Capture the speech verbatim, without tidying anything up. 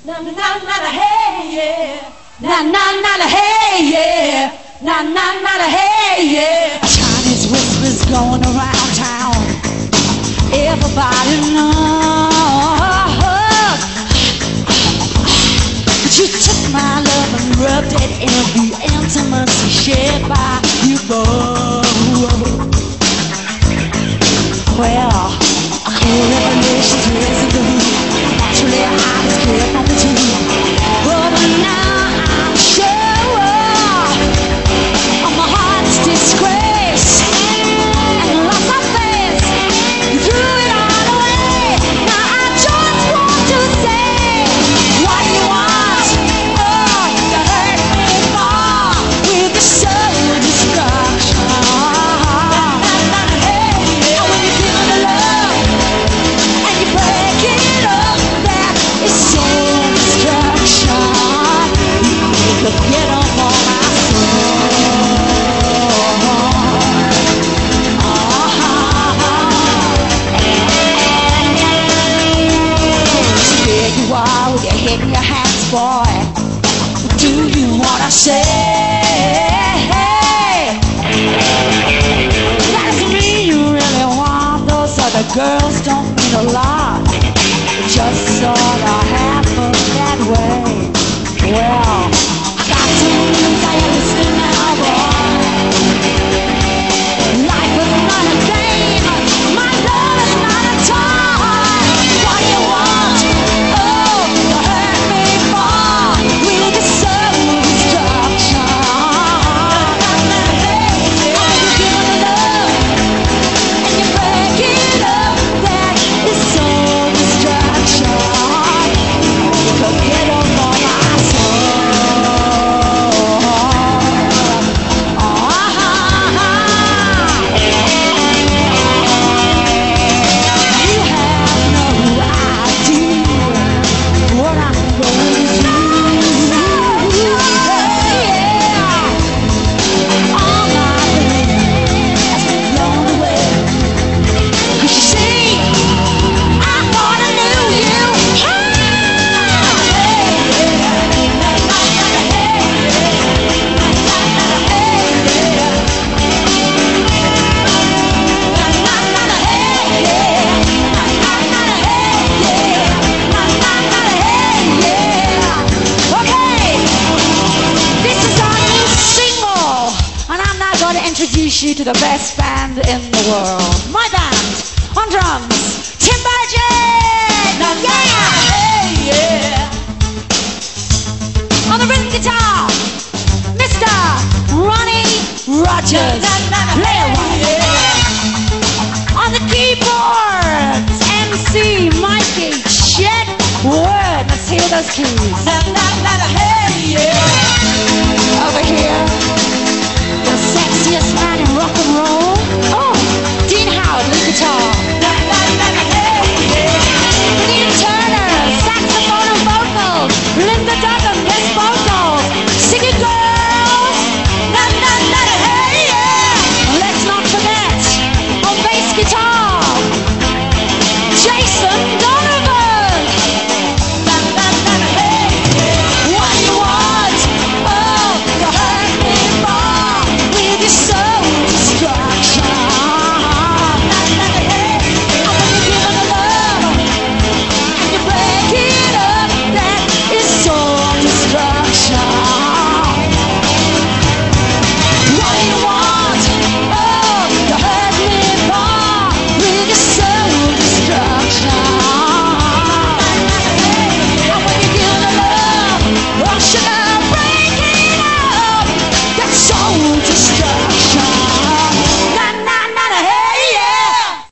Na na na na hey yeah. Na na na na hey yeah. Na na na na hey yeah. Chinese whispers going around town. Everybody knows that you took my love and rubbed it in the intimacy shared by you both. Well, a cool revelation's raising the roof. Naturally, I was scared from the truth. But now I'm sure of my heart's disgrace and lots of things. You threw it all away. Now I just want to say, what do you want? Oh, you hurt me more with the soul destruction. And when you give me love and you break it up, that is soul destruction. You could get up on my soul. There you are with your head in your hands, boy. What do you wanna say? That doesn't mean you really want those other girls. Don't mean a lot. It just sorta happened that way. Well, I got to lose. I listen now, boy. Life is not a game. My love is not a toy. What do you want? Oh, you hurt me more with the soul destruction. Oh, you give me love and you break it up. That is soul destruction. You could get up on my soul. You have no idea what I'm going through. Yeah. All my dreams has been blown away. 'Cause you see, I thought I knew you. Okay, this is our new single, and I'm now going to introduce you to the best band in the world. My band, on drums, Tim Burgess! Yeah! On the rhythm guitar, Mister Ronnie Rogers. Play it one. On the keyboards, M C Mikey Chet Word. Let's hear those keys. Over here, the sexiest man in rock and roll. Oh, Dean Howard, lead guitar.